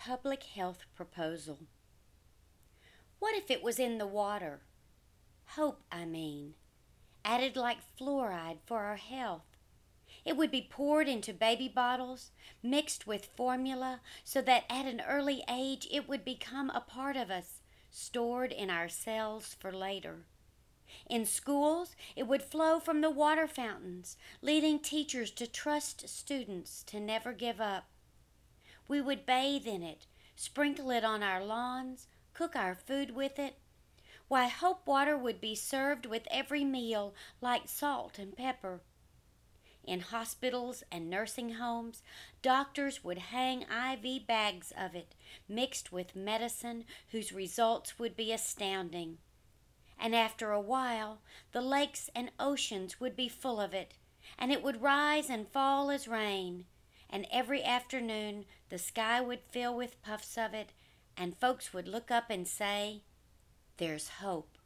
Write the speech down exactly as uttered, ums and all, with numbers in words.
public health proposal. What if it was in the water? Hope, I mean, added like fluoride for our health. It would be poured into baby bottles, mixed with formula, so that at an early age it would become a part of us, stored in our cells for later. In schools, it would flow from the water fountains, leading teachers to trust students to never give up. We would bathe in it, sprinkle it on our lawns, cook our food with it. Why, Hope water would be served with every meal like salt and pepper. In hospitals and nursing homes, doctors would hang I V bags of it, mixed with medicine whose results would be astounding. And after a while, the lakes and oceans would be full of it, and it would rise and fall as rain. And every afternoon the sky would fill with puffs of it, and folks would look up and say, "There's hope."